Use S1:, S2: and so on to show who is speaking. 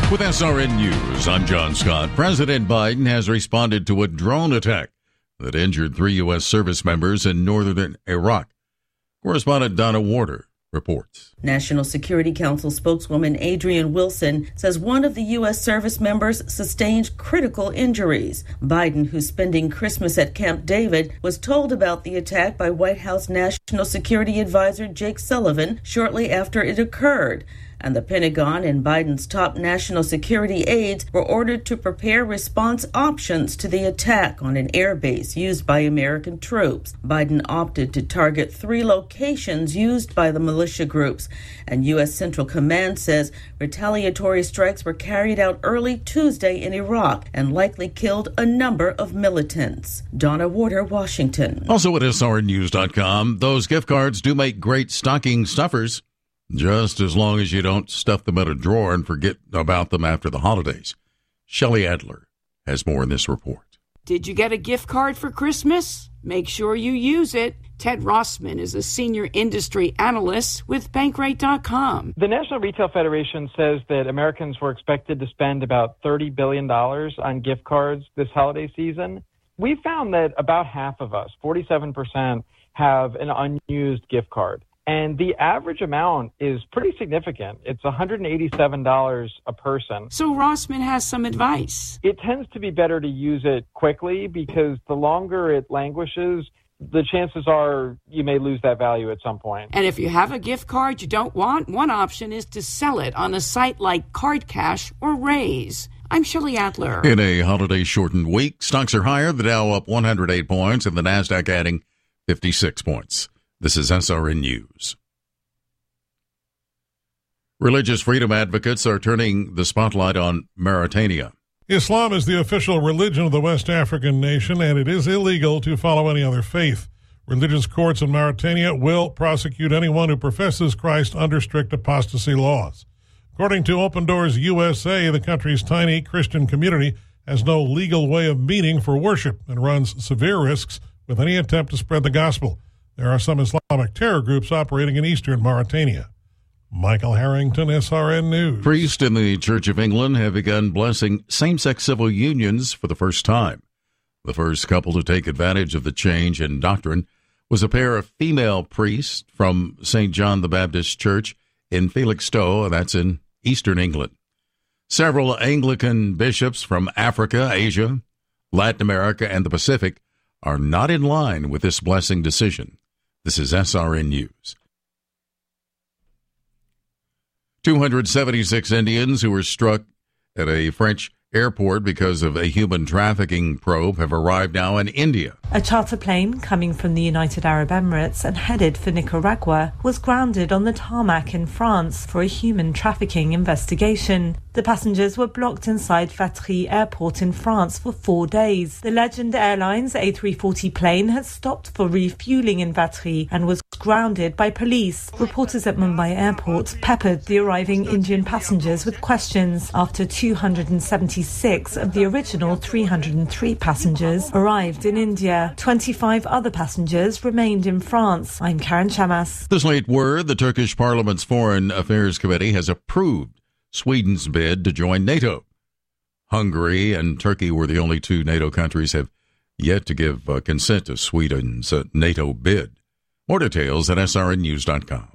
S1: With SRN News, I'm John Scott. President Biden has responded to a drone attack that injured 3 U.S. service members in northern Iraq. Correspondent Donna Warder reports.
S2: National Security Council spokeswoman Adrienne Wilson says one of the U.S. service members sustained critical injuries. Biden, who's spending Christmas at Camp David, was told about the attack by White House National Security Advisor Jake Sullivan shortly after it occurred. And the Pentagon and Biden's top national security aides were ordered to prepare response options to the attack on an air base used by American troops. Biden opted to target 3 locations used by the militia groups, and U.S. Central Command says retaliatory strikes were carried out early Tuesday in Iraq and likely killed a number of militants. Donna Warder, Washington.
S1: Also at SRNews.com, those gift cards do make great stocking stuffers, just as long as you don't stuff them in a drawer and forget about them after the holidays. Shelley Adler has more in this report.
S3: Did you get a gift card for Christmas? Make sure you use it. Ted Rossman is a senior industry analyst with Bankrate.com.
S4: The National Retail Federation says that Americans were expected to spend about $30 billion on gift cards this holiday season. We found that about half of us, 47%, have an unused gift card. And the average amount is pretty significant. It's $187 a person.
S3: So Rossman has some advice.
S4: It tends to be better to use it quickly because the longer it languishes, the chances are you may lose that value at some point.
S3: And if you have a gift card you don't want, one option is to sell it on a site like CardCash or Raise. I'm Shelley Adler.
S1: In a holiday-shortened week, stocks are higher. The Dow up 108 points and the Nasdaq adding 56 points. This is SRN News. Religious freedom advocates are turning the spotlight on Mauritania.
S5: Islam is the official religion of the West African nation, and it is illegal to follow any other faith. Religious courts in Mauritania will prosecute anyone who professes Christ under strict apostasy laws. According to Open Doors USA, the country's tiny Christian community has no legal way of meeting for worship and runs severe risks with any attempt to spread the gospel. There are some Islamic terror groups operating in eastern Mauritania. Michael Harrington, SRN News.
S1: Priests in the Church of England have begun blessing same-sex civil unions for the first time. The first couple to take advantage of the change in doctrine was a pair of female priests from St. John the Baptist Church in Felixstowe, that's in eastern England. Several Anglican bishops from Africa, Asia, Latin America, and the Pacific are not in line with this blessing decision. This is SRN News. 276 Indians who were struck at a French airport because of a human trafficking probe have arrived now in India.
S6: A charter plane coming from the United Arab Emirates and headed for Nicaragua was grounded on the tarmac in France for a human trafficking investigation. The passengers were blocked inside Vatry Airport in France for 4 days. The Legend Airlines A340 plane had stopped for refueling in Vatry and was grounded by police. Reporters at Mumbai Airport peppered the arriving Indian passengers with questions after 276 of the original 303 passengers arrived in India. 25 other passengers remained in France. I'm Karen Chamas.
S1: This late word, the Turkish Parliament's Foreign Affairs Committee has approved Sweden's bid to join NATO. Hungary and Turkey were the only 2 NATO countries have yet to give consent to Sweden's NATO bid. More details at srnnews.com.